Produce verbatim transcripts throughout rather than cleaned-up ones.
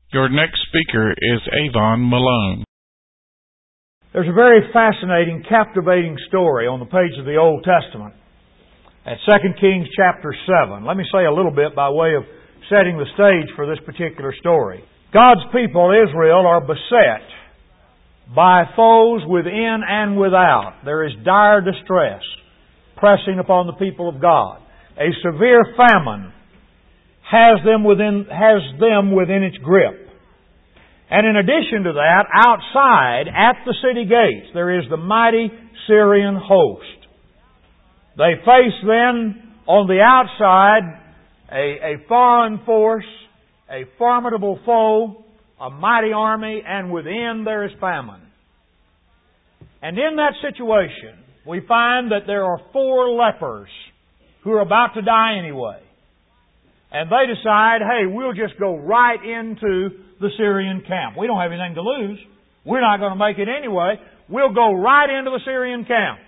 Your next speaker is Avon Malone. There's a very fascinating, captivating story on the page of the Old Testament at Second Kings chapter seven. Let me say a little bit by way of setting the stage for this particular story. God's people, Israel, are beset by foes within and without. There is dire distress pressing upon the people of God. A severe famine has them within, has them within its grip. And in addition to that, outside at the city gates, there is the mighty Syrian host. They face then on the outside a, a foreign force, a formidable foe, a mighty army, and within there is famine. And in that situation, we find that there are four lepers who are about to die anyway. And they decide, hey, we'll just go right into the Syrian camp. We don't have anything to lose. We're not going to make it anyway. We'll go right into the Syrian camp.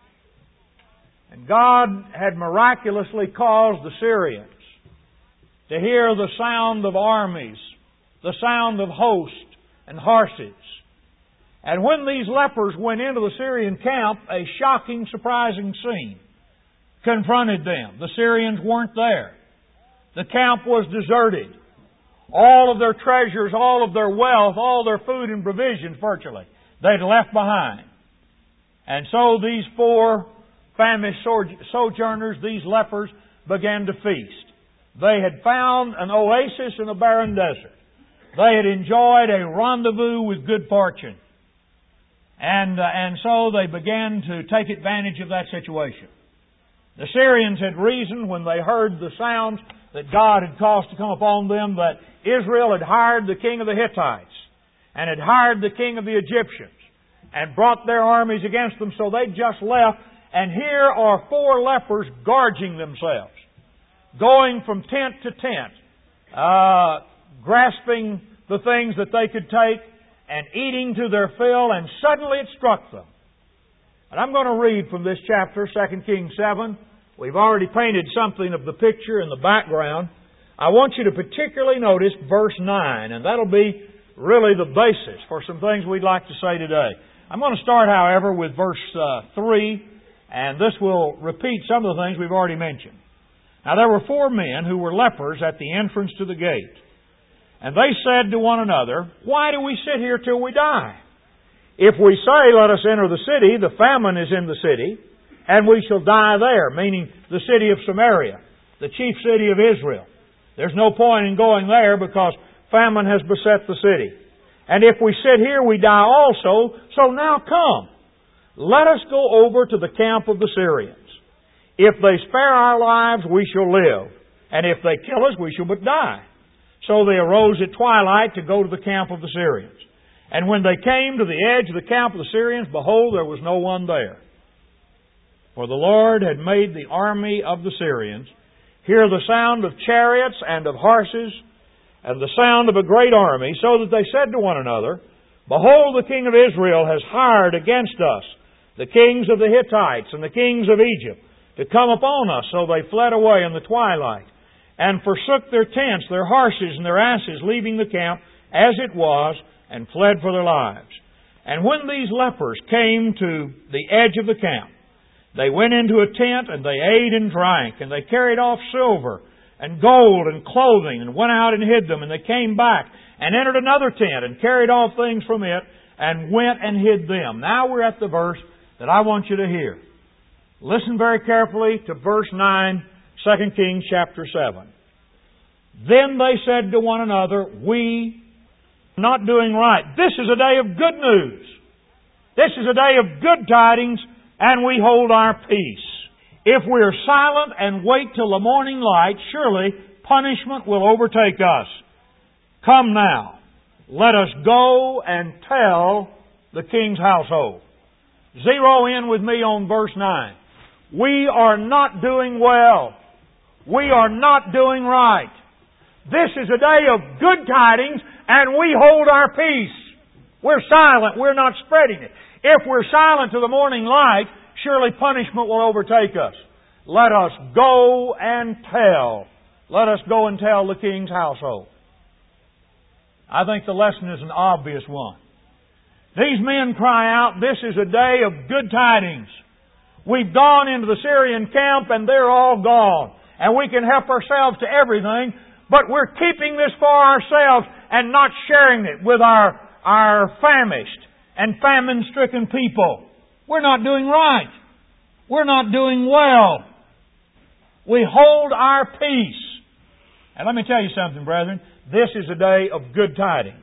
And God had miraculously caused the Syrians to hear the sound of armies, the sound of hosts and horses. And when these lepers went into the Syrian camp, a shocking, surprising scene confronted them. The Syrians weren't there. The camp was deserted. All of their treasures, all of their wealth, all their food and provisions virtually, they'd left behind. And so these four famished sojourners, these lepers, began to feast. They had found an oasis in a barren desert. They had enjoyed a rendezvous with good fortune. And, uh, and so they began to take advantage of that situation. The Syrians had reasoned when they heard the sounds that God had caused to come upon them that Israel had hired the king of the Hittites and had hired the king of the Egyptians and brought their armies against them, so they just left. And here are four lepers gorging themselves, going from tent to tent, uh, grasping the things that they could take and eating to their fill, and suddenly it struck them. And I'm going to read from this chapter, Second Kings seven. We've already painted something of the picture in the background. I want you to particularly notice verse nine, and that'll be really the basis for some things we'd like to say today. I'm going to start, however, with verse uh, three, and this will repeat some of the things we've already mentioned. Now there were four men who were lepers at the entrance to the gate. And they said to one another, "Why do we sit here till we die? If we say, 'Let us enter the city,' the famine is in the city, and we shall die there," meaning the city of Samaria, the chief city of Israel. There's no point in going there because famine has beset the city. "And if we sit here, we die also. So now come, let us go over to the camp of the Syrians. If they spare our lives, we shall live. And if they kill us, we shall but die." So they arose at twilight to go to the camp of the Syrians. And when they came to the edge of the camp of the Syrians, behold, there was no one there. For the Lord had made the army of the Syrians hear the sound of chariots and of horses, and the sound of a great army, so that they said to one another, "Behold, the king of Israel has hired against us the kings of the Hittites and the kings of Egypt to come upon us." So they fled away in the twilight, and forsook their tents, their horses, and their asses, leaving the camp as it was, and fled for their lives. And when these lepers came to the edge of the camp, they went into a tent, and they ate and drank, and they carried off silver and gold and clothing, and went out and hid them. And they came back and entered another tent, and carried off things from it, and went and hid them. Now we're at the verse that I want you to hear. Listen very carefully to verse nine, Second Kings chapter seven. "Then they said to one another, 'We are not doing right. This is a day of good news. This is a day of good tidings, and we hold our peace. If we are silent and wait till the morning light, surely punishment will overtake us. Come now, let us go and tell the king's household.'" Zero in with me on verse nine. We are not doing well. We are not doing right. This is a day of good tidings, and we hold our peace. We're silent. We're not spreading it. If we're silent to the morning light, surely punishment will overtake us. Let us go and tell. Let us go and tell the king's household. I think the lesson is an obvious one. These men cry out, this is a day of good tidings. We've gone into the Syrian camp and they're all gone. And we can help ourselves to everything, but we're keeping this for ourselves and not sharing it with our, our famished and famine-stricken people. We're not doing right. We're not doing well. We hold our peace. And let me tell you something, brethren. This is a day of good tidings.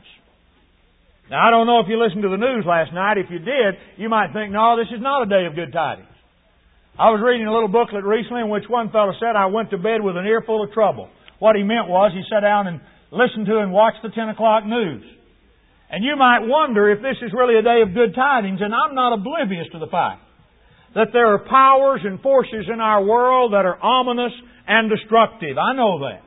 Now, I don't know if you listened to the news last night. If you did, you might think, no, this is not a day of good tidings. I was reading a little booklet recently in which one fellow said, I went to bed with an earful of trouble. What he meant was he sat down and listened to and watched the ten o'clock news. And you might wonder if this is really a day of good tidings, and I'm not oblivious to the fact that there are powers and forces in our world that are ominous and destructive. I know that.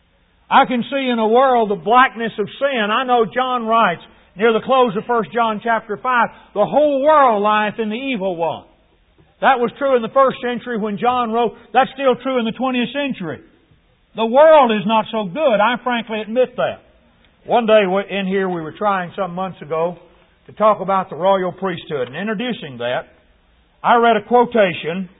I can see in a world the blackness of sin. I know John writes near the close of First John chapter five, the whole world lieth in the evil one. That was true in the first century when John wrote. That's still true in the twentieth century. The world is not so good. I frankly admit that. One day in here we were trying some months ago to talk about the royal priesthood. And introducing that, I read a quotation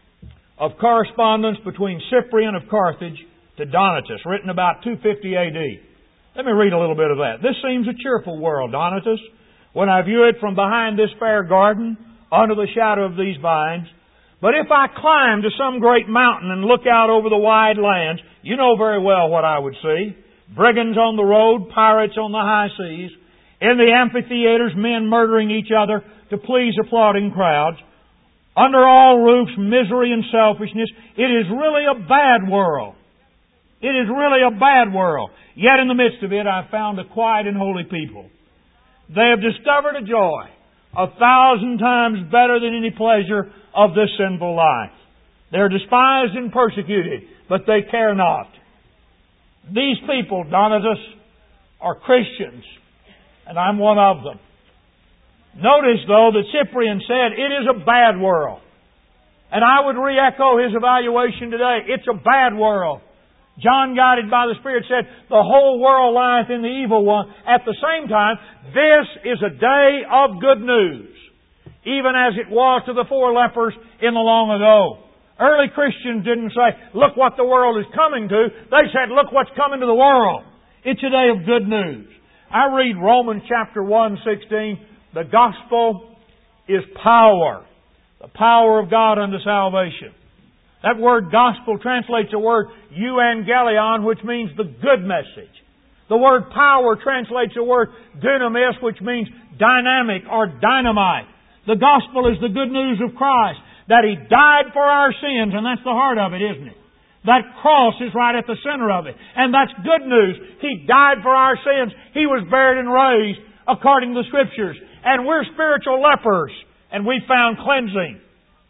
of correspondence between Cyprian of Carthage to Donatus, written about two fifty A D. Let me read a little bit of that. This seems a cheerful world, Donatus, when I view it from behind this fair garden, under the shadow of these vines. But if I climb to some great mountain and look out over the wide lands, you know very well what I would see. Brigands on the road, pirates on the high seas, in the amphitheaters, men murdering each other to please applauding crowds. Under all roofs, misery and selfishness. It is really a bad world. It is really a bad world. Yet in the midst of it, I found a quiet and holy people. They have discovered a joy a thousand times better than any pleasure of this sinful life. They're despised and persecuted, but they care not. These people, Donatus, are Christians, and I'm one of them. Notice, though, that Cyprian said, it is a bad world. And I would re-echo his evaluation today. It's a bad world. John, guided by the Spirit, said, the whole world lieth in the evil one. At the same time, this is a day of good news, even as it was to the four lepers in the long ago. Early Christians didn't say, look what the world is coming to. They said, look what's coming to the world. It's a day of good news. I read Romans chapter one, sixteen. The gospel is power. The power of God unto salvation. That word gospel translates the word euangelion, which means the good message. The word power translates the word dynamis, which means dynamic or dynamite. The gospel is the good news of Christ, that He died for our sins, and that's the heart of it, isn't it? That cross is right at the center of it. And that's good news. He died for our sins. He was buried and raised according to the Scriptures. And we're spiritual lepers, and we found cleansing.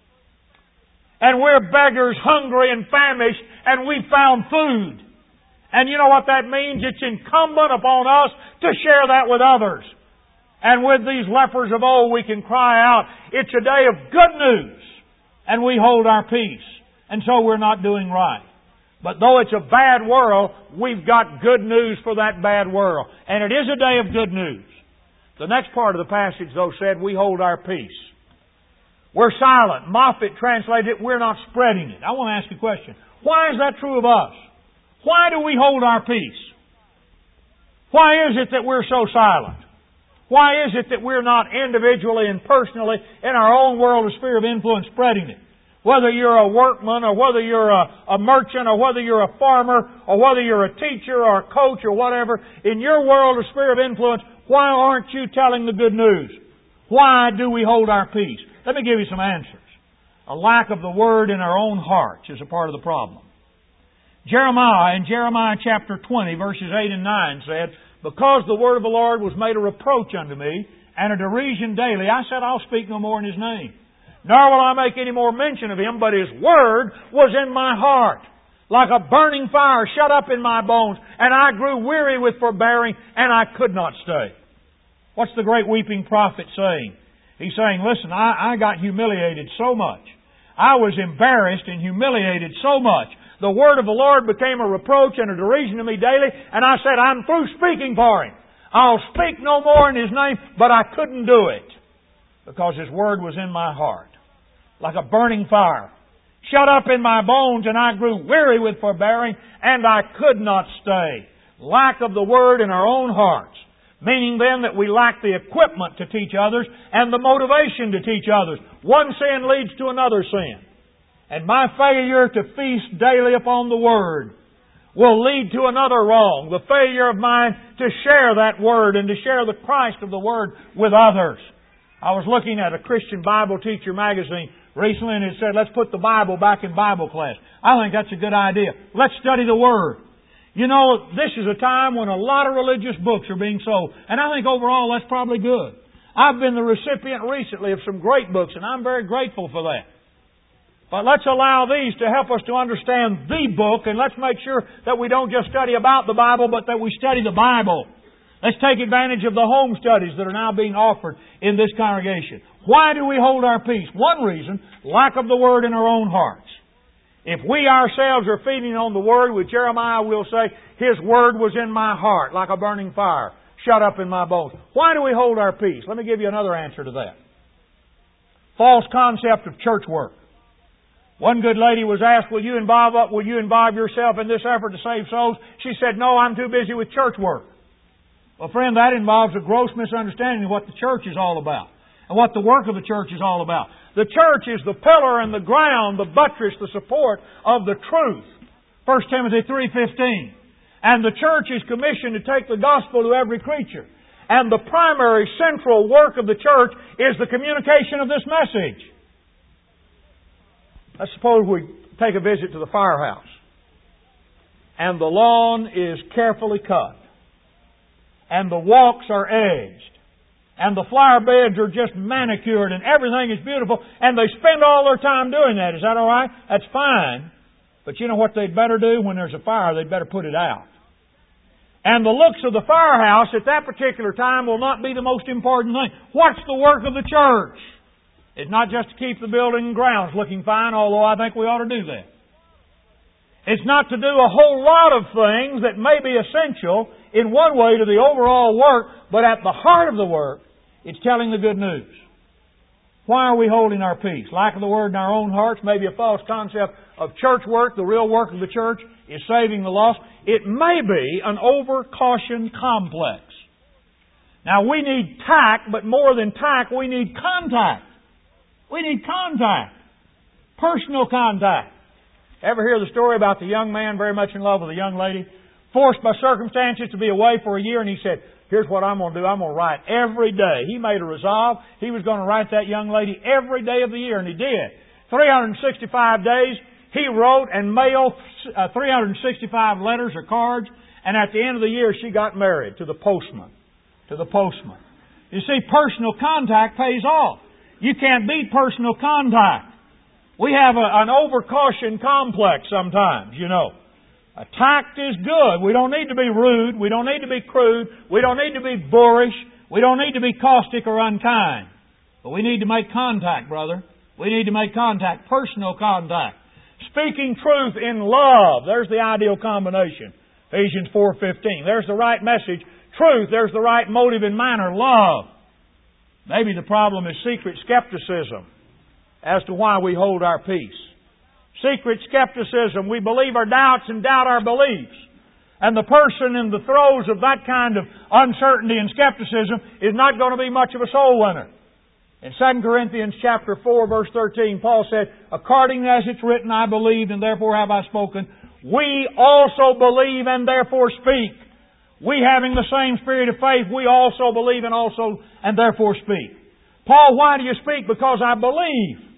And we're beggars, hungry and famished, and we found food. And you know what that means? It's incumbent upon us to share that with others. And with these lepers of old, we can cry out, it's a day of good news, and we hold our peace. And so we're not doing right. But though it's a bad world, we've got good news for that bad world. And it is a day of good news. The next part of the passage, though, said, we hold our peace. We're silent. Moffat translated it, we're not spreading it. I want to ask you a question. Why is that true of us? Why do we hold our peace? Why is it that we're so silent? Why is it that we're not individually and personally in our own world of sphere of influence spreading it? Whether you're a workman or whether you're a, a merchant or whether you're a farmer or whether you're a teacher or a coach or whatever, in your world of sphere of influence, why aren't you telling the good news? Why do we hold our peace? Let me give you some answers. A lack of the Word in our own hearts is a part of the problem. Jeremiah, in Jeremiah chapter twenty, verses eight and nine said, because the word of the Lord was made a reproach unto me, and a derision daily, I said, I'll speak no more in His name. Nor will I make any more mention of Him, but His Word was in my heart, like a burning fire shut up in my bones, and I grew weary with forbearing, and I could not stay. What's the great weeping prophet saying? He's saying, listen, I, I got humiliated so much. I was embarrassed and humiliated so much. The Word of the Lord became a reproach and a derision to me daily, and I said, I'm through speaking for Him. I'll speak no more in His name, but I couldn't do it because His Word was in my heart like a burning fire. Shut up in my bones, and I grew weary with forbearing, and I could not stay. Lack of the Word in our own hearts. Meaning then that we lack the equipment to teach others and the motivation to teach others. One sin leads to another sin. And my failure to feast daily upon the Word will lead to another wrong. The failure of mine to share that Word and to share the Christ of the Word with others. I was looking at a Christian Bible Teacher magazine recently, and it said, let's put the Bible back in Bible class. I think that's a good idea. Let's study the Word. You know, this is a time when a lot of religious books are being sold. And I think overall that's probably good. I've been the recipient recently of some great books, and I'm very grateful for that. But let's allow these to help us to understand the book, and let's make sure that we don't just study about the Bible, but that we study the Bible. Let's take advantage of the home studies that are now being offered in this congregation. Why do we hold our peace? One reason, lack of the Word in our own hearts. If we ourselves are feeding on the Word, with Jeremiah we'll say, His Word was in my heart like a burning fire, shut up in my bones. Why do we hold our peace? Let me give you another answer to that. False concept of church work. One good lady was asked, will you involve, will you involve yourself in this effort to save souls? She said, no, I'm too busy with church work. Well, friend, that involves a gross misunderstanding of what the church is all about and what the work of the church is all about. The church is the pillar and the ground, the buttress, the support of the truth. First Timothy three fifteen. And the church is commissioned to take the gospel to every creature. And the primary central work of the church is the communication of this message. Let's suppose we take a visit to the firehouse. And the lawn is carefully cut. And the walks are edged. And the flower beds are just manicured and everything is beautiful, and they spend all their time doing that. Is that all right? That's fine. But you know what they'd better do? When there's a fire, they'd better put it out. And the looks of the firehouse at that particular time will not be the most important thing. What's the work of the church? It's not just to keep the building and grounds looking fine, although I think we ought to do that. It's not to do a whole lot of things that may be essential in one way to the overall work, but at the heart of the work, it's telling the good news. Why are we holding our peace? Lack of the Word in our own hearts, maybe a false concept of church work. The real work of the church is saving the lost. It may be an over-caution complex. Now, we need tact, but more than tact, we need contact. We need contact. Personal contact. Ever hear the story about the young man very much in love with a young lady, forced by circumstances to be away for a year, and he said, here's what I'm going to do. I'm going to write every day. He made a resolve. He was going to write that young lady every day of the year, and he did. three hundred sixty-five days, he wrote and mailed uh, three hundred sixty-five letters or cards, and at the end of the year, she got married to the postman. To the postman. You see, personal contact pays off. You can't beat personal contact. We have a, an over-caution complex sometimes, you know. A tact is good. We don't need to be rude. We don't need to be crude. We don't need to be boorish. We don't need to be caustic or unkind. But we need to make contact, brother. We need to make contact, personal contact. Speaking truth in love. There's the ideal combination. Ephesians four fifteen. There's the right message. Truth. There's the right motive and manner. Love. Maybe the problem is secret skepticism as to why we hold our peace. Secret skepticism. We believe our doubts and doubt our beliefs. And the person in the throes of that kind of uncertainty and skepticism is not going to be much of a soul winner. In Second Corinthians chapter four, verse thirteen, Paul said, according as it's written, I believed, and therefore have I spoken. We also believe and therefore speak. We having the same spirit of faith, we also believe and also and therefore speak. Paul, why do you speak? Because I believe.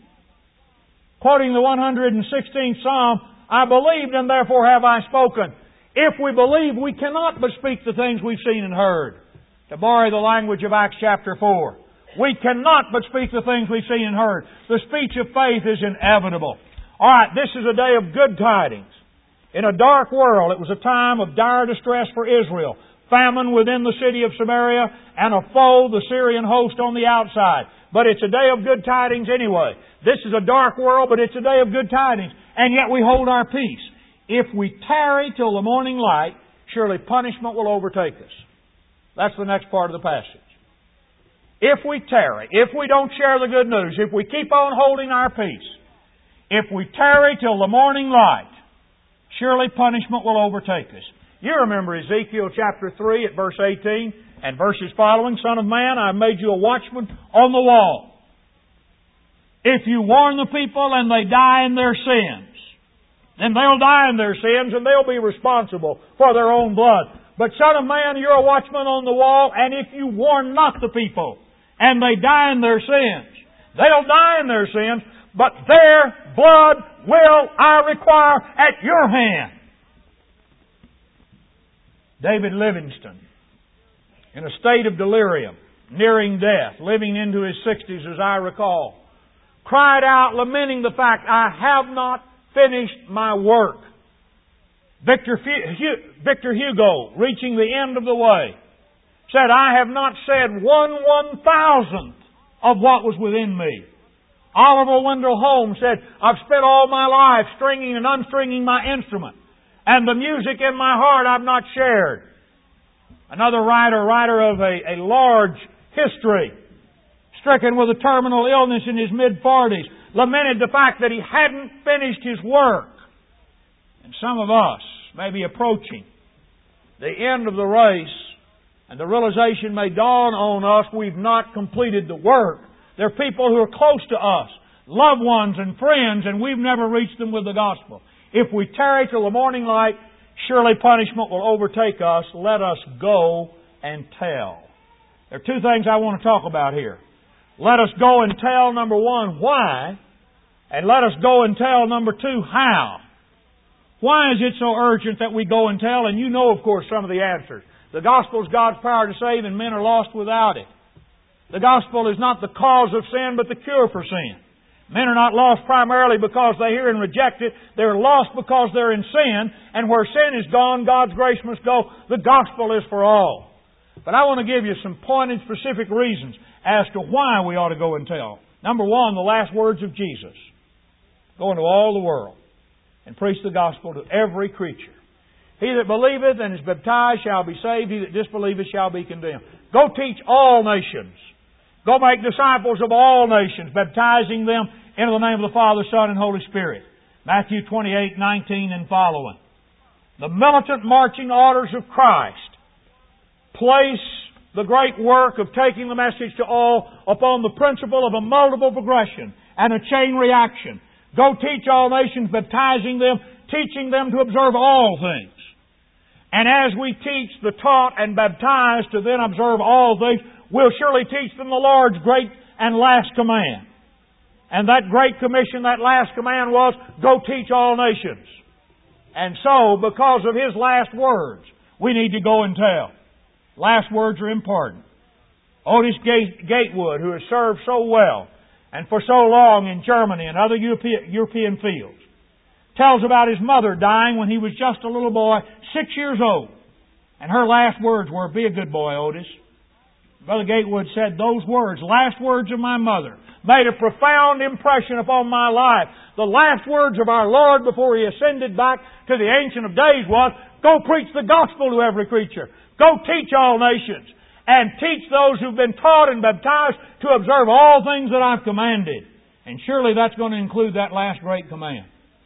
Quoting the one hundred sixteenth Psalm, I believed and therefore have I spoken. If we believe, we cannot but speak the things we've seen and heard. To borrow the language of Acts chapter four. We cannot but speak the things we've seen and heard. The speech of faith is inevitable. Alright, this is a day of good tidings. In a dark world, it was a time of dire distress for Israel. Famine within the city of Samaria and a foe, the Syrian host, on the outside. But it's a day of good tidings anyway. This is a dark world, but it's a day of good tidings. And yet we hold our peace. If we tarry till the morning light, surely punishment will overtake us. That's the next part of the passage. If we tarry, if we don't share the good news, if we keep on holding our peace, if we tarry till the morning light, surely punishment will overtake us. You remember Ezekiel chapter three at verse eighteen and verses following. Son of man, I have made you a watchman on the wall. If you warn the people and they die in their sins, then they'll die in their sins and they'll be responsible for their own blood. But son of man, you're a watchman on the wall, and if you warn not the people and they die in their sins, they'll die in their sins, but their blood will I require at your hand. David Livingstone, in a state of delirium, nearing death, living into his sixties as I recall, cried out lamenting the fact, I have not finished my work. Victor, Victor Hugo, reaching the end of the way, said, I have not said one one thousandth of what was within me. Oliver Wendell Holmes said, I've spent all my life stringing and unstringing my instrument, and the music in my heart I've not shared. Another writer, writer of a, a large history, stricken with a terminal illness in his mid-forties, lamented the fact that he hadn't finished his work. And some of us may be approaching the end of the race, and the realization may dawn on us we've not completed the work. There are people who are close to us, loved ones and friends, and we've never reached them with the gospel. If we tarry till the morning light, surely punishment will overtake us. Let us go and tell. There are two things I want to talk about here. Let us go and tell, number one, why, and let us go and tell, number two, how. Why is it so urgent that we go and tell? And you know, of course, some of the answers. The gospel is God's power to save, and men are lost without it. The gospel is not the cause of sin, but the cure for sin. Men are not lost primarily because they hear and reject it. They're lost because they're in sin, and where sin is gone, God's grace must go. The gospel is for all. But I want to give you some pointed, specific reasons as to why we ought to go and tell. Number one, the last words of Jesus. Go into all the world and preach the gospel to every creature. He that believeth and is baptized shall be saved. He that disbelieveth shall be condemned. Go teach all nations. Go make disciples of all nations, baptizing them into the name of the Father, Son, and Holy Spirit. Matthew twenty-eight, nineteen and following. The militant marching orders of Christ place the great work of taking the message to all upon the principle of a multiple progression and a chain reaction. Go teach all nations, baptizing them, teaching them to observe all things. And as we teach the taught and baptized to then observe all things, we'll surely teach them the Lord's great and last command. And that great commission, that last command was, go teach all nations. And so, because of His last words, we need to go and tell. Last words are important. Otis Gatewood, who has served so well and for so long in Germany and other European fields, tells about his mother dying when he was just a little boy, six years old. And her last words were, be a good boy, Otis. Brother Gatewood said, those words, last words of my mother, made a profound impression upon my life. The last words of our Lord before He ascended back to the Ancient of Days was, go preach the gospel to every creature. Go teach all nations. And teach those who've been taught and baptized to observe all things that I've commanded. And surely that's going to include that last great command.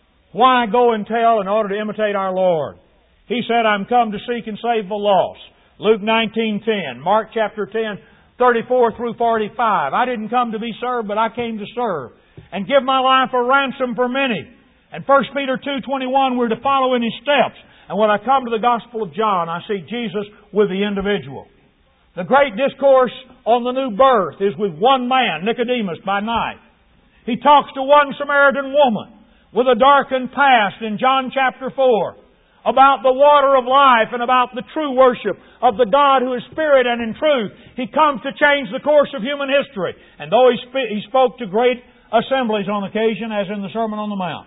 Why go and tell in order to imitate our Lord? He said, I'm come to seek and save the lost. Luke nineteen ten, Mark chapter ten, thirty-four through forty-five. I didn't come to be served, but I came to serve and give my life a ransom for many. And First Peter two twenty-one, we're to follow in His steps. And when I come to the Gospel of John, I see Jesus with the individual. The great discourse on the new birth is with one man, Nicodemus, by night. He talks to one Samaritan woman with a darkened past in John chapter four about the water of life and about the true worship of the God who is Spirit and in truth. He comes to change the course of human history. And though he, sp- he spoke to great assemblies on occasion, as in the Sermon on the Mount,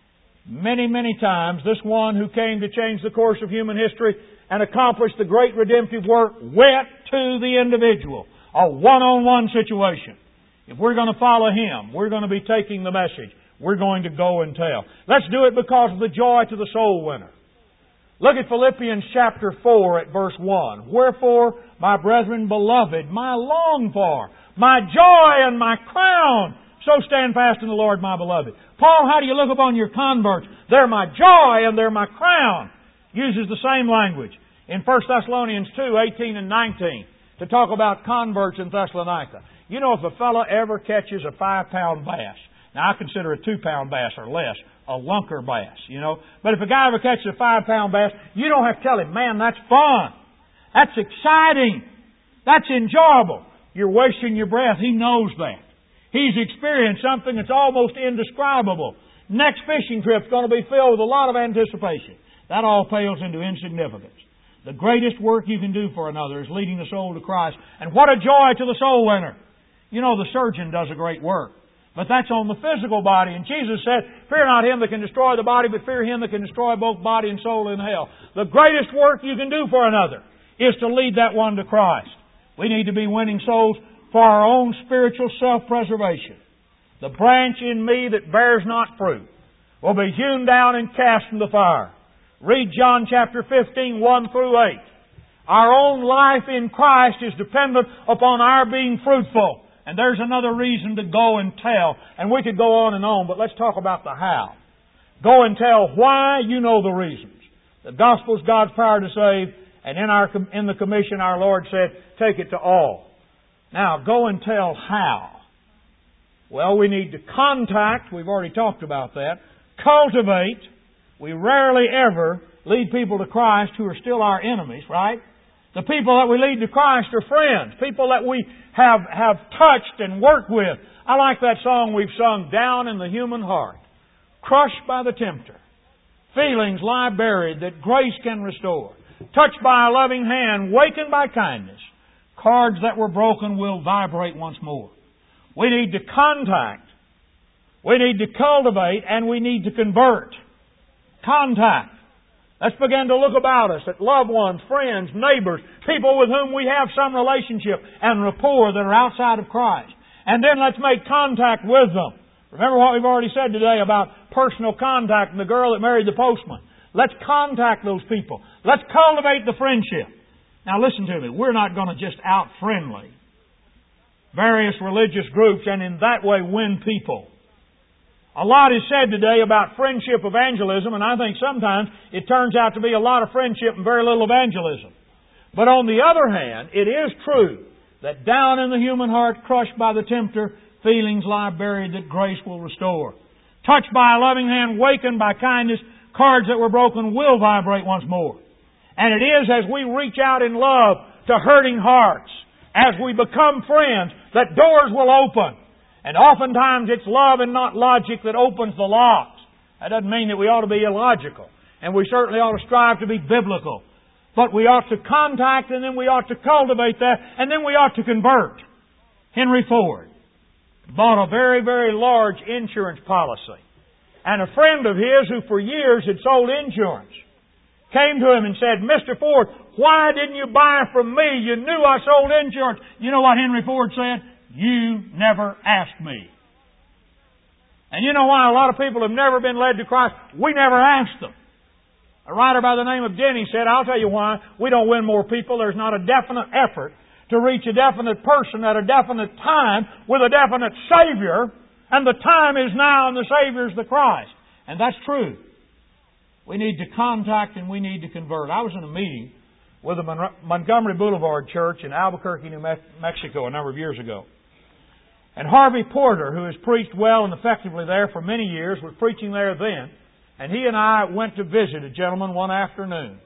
many, many times this one who came to change the course of human history and accomplish the great redemptive work went to the individual. A one-on-one situation. If we're going to follow Him, we're going to be taking the message. We're going to go and tell. Let's do it because of the joy to the soul winner. Look at Philippians chapter four at verse one. Wherefore, my brethren beloved, my long for, my joy and my crown, so stand fast in the Lord, my beloved. Paul, how do you look upon your converts? They're my joy and they're my crown. Uses the same language in First Thessalonians two, eighteen and nineteen to talk about converts in Thessalonica. You know, if a fellow ever catches a five-pound bass, now I consider a two-pound bass or less a lunker bass, you know. But if a guy ever catches a five-pound bass, you don't have to tell him, man, that's fun. That's exciting. That's enjoyable. You're wasting your breath. He knows that. He's experienced something that's almost indescribable. Next fishing trip's going to be filled with a lot of anticipation. That all pales into insignificance. The greatest work you can do for another is leading the soul to Christ. And what a joy to the soul winner. You know, the surgeon does a great work. But that's on the physical body. And Jesus said, fear not him that can destroy the body, but fear him that can destroy both body and soul in hell. The greatest work you can do for another is to lead that one to Christ. We need to be winning souls for our own spiritual self-preservation. The branch in me that bears not fruit will be hewn down and cast in the fire. Read John chapter fifteen, one through eight. Our own life in Christ is dependent upon our being fruitful. And there's another reason to go and tell. And we could go on and on, but let's talk about the how. Go and tell why, you know the reasons. The gospel's God's power to save, and in our in the commission our Lord said, take it to all. Now, go and tell how. Well, we need to contact, we've already talked about that. Cultivate. We rarely ever lead people to Christ who are still our enemies, right? The people that we lead to Christ are friends. People that we have, have touched and worked with. I like that song we've sung, Down in the Human Heart. Crushed by the tempter. Feelings lie buried that grace can restore. Touched by a loving hand, wakened by kindness. Cards that were broken will vibrate once more. We need to contact. We need to cultivate, and we need to convert. Contact. Let's begin to look about us at loved ones, friends, neighbors, people with whom we have some relationship and rapport that are outside of Christ. And then let's make contact with them. Remember what we've already said today about personal contact and the girl that married the postman. Let's contact those people. Let's cultivate the friendship. Now listen to me. We're not going to just out-friendly various religious groups and in that way win people. A lot is said today about friendship evangelism, and I think sometimes it turns out to be a lot of friendship and very little evangelism. But on the other hand, it is true that down in the human heart, crushed by the tempter, feelings lie buried that grace will restore. Touched by a loving hand, wakened by kindness, cards that were broken will vibrate once more. And it is as we reach out in love to hurting hearts, as we become friends, that doors will open. And oftentimes it's love and not logic that opens the locks. That doesn't mean that we ought to be illogical. And we certainly ought to strive to be biblical. But we ought to contact, and then we ought to cultivate that, and then we ought to convert. Henry Ford bought a very, very large insurance policy. And a friend of his who for years had sold insurance came to him and said, Mister Ford, why didn't you buy from me? You knew I sold insurance. You know what Henry Ford said? You never asked me. And you know why a lot of people have never been led to Christ? We never asked them. A writer by the name of Denny said, I'll tell you why we don't win more people. There's not a definite effort to reach a definite person at a definite time with a definite Savior, and the time is now and the Savior is the Christ. And that's true. We need to contact and we need to convert. I was in a meeting with the Montgomery Boulevard Church in Albuquerque, New Mexico a number of years ago. And Harvey Porter, who has preached well and effectively there for many years, was preaching there then. And he and I went to visit a gentleman one afternoon.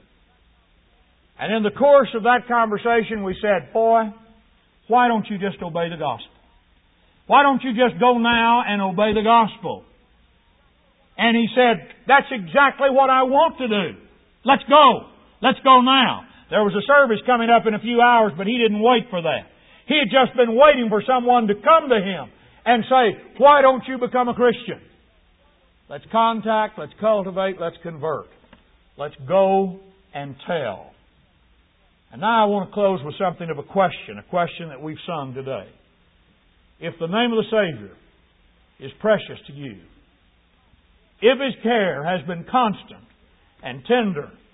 And in the course of that conversation, we said, boy, why don't you just obey the gospel? Why don't you just go now and obey the gospel? And he said, that's exactly what I want to do. Let's go. Let's go now. There was a service coming up in a few hours, but he didn't wait for that. He had just been waiting for someone to come to him and say, why don't you become a Christian? Let's contact, let's cultivate, let's convert. Let's go and tell. And now I want to close with something of a question, a question that we've sung today. If the name of the Savior is precious to you, if His care has been constant and tender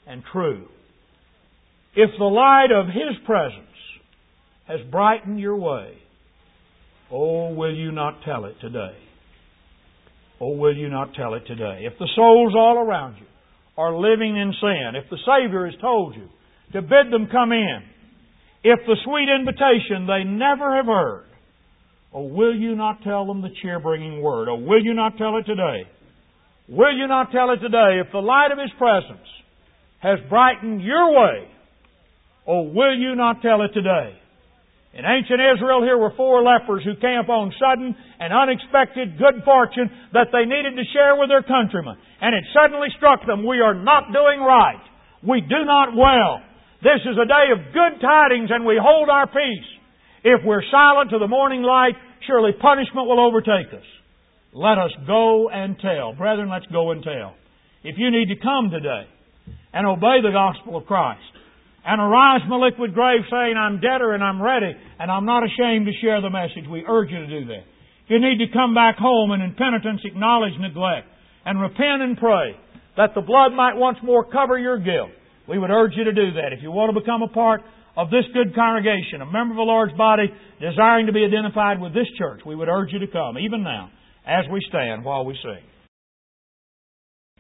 and true. If the light of His presence has brightened your way, oh, will you not tell it today? Oh, will you not tell it today? If the souls all around you are living in sin, if the Savior has told you to bid them come in, if the sweet invitation they never have heard, oh, will you not tell them the cheer-bringing word? Oh, will you not tell it today? Will you not tell it today? If the light of His presence has brightened your way, oh, will you not tell it today? In ancient Israel, here were four lepers who came upon sudden and unexpected good fortune that they needed to share with their countrymen. And it suddenly struck them, we are not doing right. We do not well. This is a day of good tidings and we hold our peace. If we're silent to the morning light, surely punishment will overtake us. Let us go and tell. Brethren, let's go and tell. If you need to come today and obey the gospel of Christ, and arise from a liquid grave saying, I'm debtor and I'm ready and I'm not ashamed to share the message, we urge you to do that. If you need to come back home and in penitence acknowledge neglect and repent and pray that the blood might once more cover your guilt, we would urge you to do that. If you want to become a part of this good congregation, a member of the Lord's body, desiring to be identified with this church, we would urge you to come, even now, as we stand while we sing.